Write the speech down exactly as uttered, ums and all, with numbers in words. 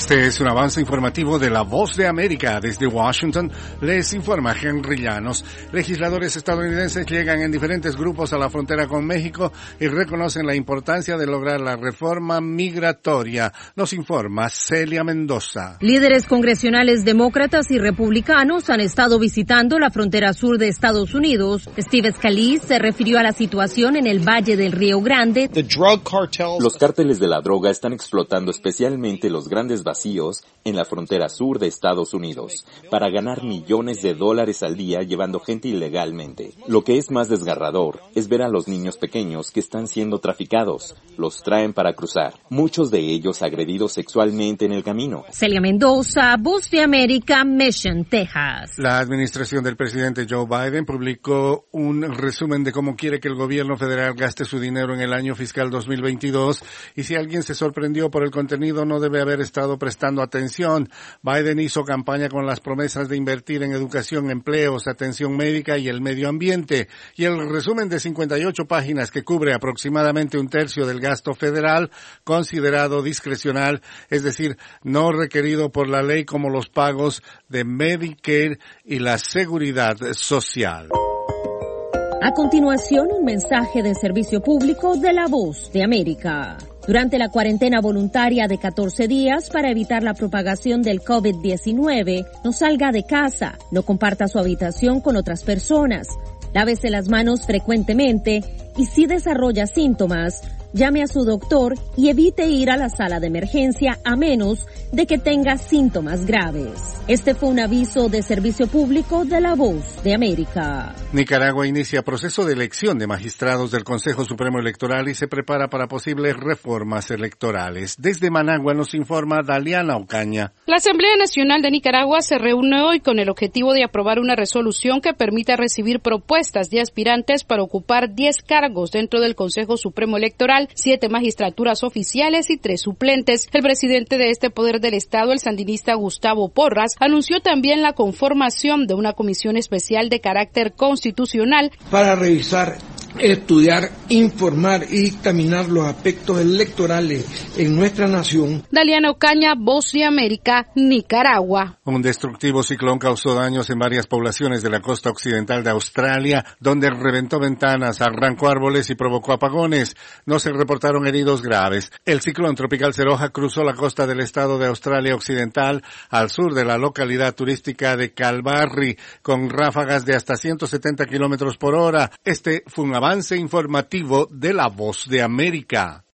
Este es un avance informativo de La Voz de América. Desde Washington les informa Henry Llanos. Legisladores estadounidenses llegan en diferentes grupos a la frontera con México y reconocen la importancia de lograr la reforma migratoria. Nos informa Celia Mendoza. Líderes congresionales demócratas y republicanos han estado visitando la frontera sur de Estados Unidos. Steve Scalise se refirió a la situación en el Valle del Río Grande. Los cárteles de la droga están explotando especialmente los grandes vacíos en la frontera sur de Estados Unidos para ganar millones de dólares al día llevando gente ilegalmente. Lo que es más desgarrador es ver a los niños pequeños que están siendo traficados. Los traen para cruzar, muchos de ellos agredidos sexualmente en el camino. Celia Mendoza, Voz de América, Mission, Texas. La administración del presidente Joe Biden publicó un resumen de cómo quiere que el gobierno federal gaste su dinero en el año fiscal dos mil veintidós, y si alguien se sorprendió por el contenido no debe haber estado prestando atención. Biden hizo campaña con las promesas de invertir en educación, empleos, atención médica y el medio ambiente, y el resumen de cincuenta y ocho páginas que cubre aproximadamente un tercio del gasto federal, considerado discrecional, es decir, no requerido por la ley, como los pagos de Medicare y la seguridad social. A continuación, un mensaje de servicio público de La Voz de América. Durante la cuarentena voluntaria de catorce días para evitar la propagación del COVID diecinueve, no salga de casa, no comparta su habitación con otras personas, lávese las manos frecuentemente y si desarrolla síntomas, llame a su doctor y evite ir a la sala de emergencia a menos de que tenga síntomas graves. Este fue un aviso de servicio público de La Voz de América. Nicaragua inicia proceso de elección de magistrados del Consejo Supremo Electoral y se prepara para posibles reformas electorales. Desde Managua nos informa Daliana Ocaña. La Asamblea Nacional de Nicaragua se reúne hoy con el objetivo de aprobar una resolución que permita recibir propuestas de aspirantes para ocupar diez cargos dentro del Consejo Supremo Electoral, siete magistraturas oficiales y tres suplentes. El presidente de este poder del Estado, el sandinista Gustavo Porras, anunció también la conformación de una comisión especial de carácter constitucional para revisar, estudiar, informar y dictaminar los aspectos electorales en nuestra nación. Daliana Ocaña, Voz de América, Nicaragua. Un destructivo ciclón causó daños en varias poblaciones de la costa occidental de Australia, donde reventó ventanas, arrancó árboles y provocó apagones. No se reportaron heridos graves. El ciclón tropical Seroja cruzó la costa del estado de Australia Occidental al sur de la localidad turística de Kalbarri, con ráfagas de hasta ciento setenta kilómetros por hora. Este fue un avance informativo de La Voz de América.